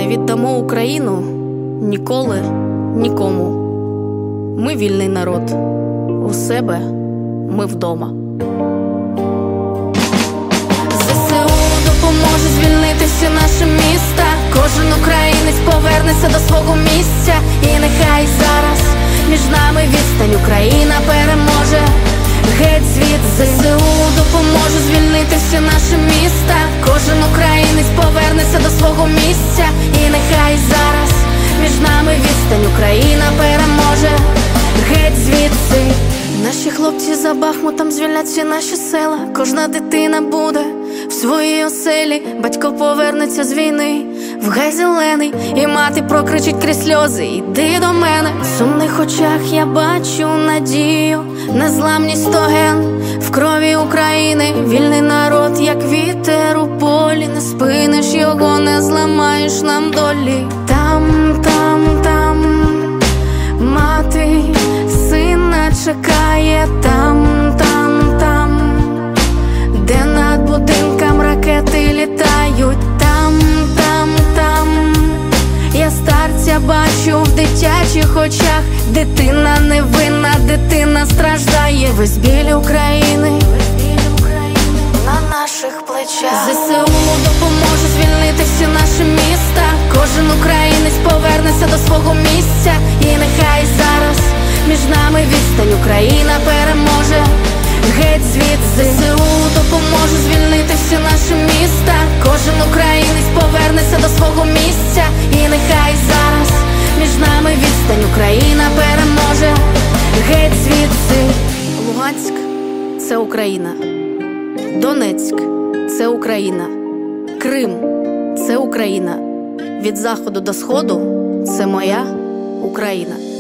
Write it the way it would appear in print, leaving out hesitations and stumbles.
Не віддамо Україну ніколи нікому. Ми вільний народ, у себе ми вдома. ЗСУ допоможе звільнити всі наші міста. Кожен українець повернеться до свого місця. І нехай зараз між нами відстань, Україна переможе. Геть звідси. ЗСУ допоможе звільнити всі наші міста. Кожен українець повернеться до свого місця. І нехай зараз між нами відстань, Україна переможе. Геть звідси. Наші хлопці за Бахмутом звільнять всі наші села. Кожна дитина буде в своїй оселі. Батько повернеться з війни в гай зелений, і мати прокричить крізь сльози: іди до мене. В сумних очах я бачу надію, незламність то ген в крові України. Вільний народ, як вітер у полі, не спиниш його, не зламаєш нам долі. Там, мати сина чекає. Там, де над будинком ракети літають. Там, я старця бачу в дитячих очах. Дитина невинна, дитина страждає. Весь біль України на наших плечах. ЗСУ допоможе звільнити всі наші міста. Кожен українець повернеться до свого місця. І нехай зараз між нами відстань, Україна переможе. Геть звідси. ЗСУ допоможе звільнити всі наші міста. Кожен українець повернеться до свого місця. І нехай зараз між нами відстань, Україна переможе. Геть звідси. Луганськ – це Україна. Донецьк – це Україна. Крим – це Україна. Від заходу до сходу – це моя Україна.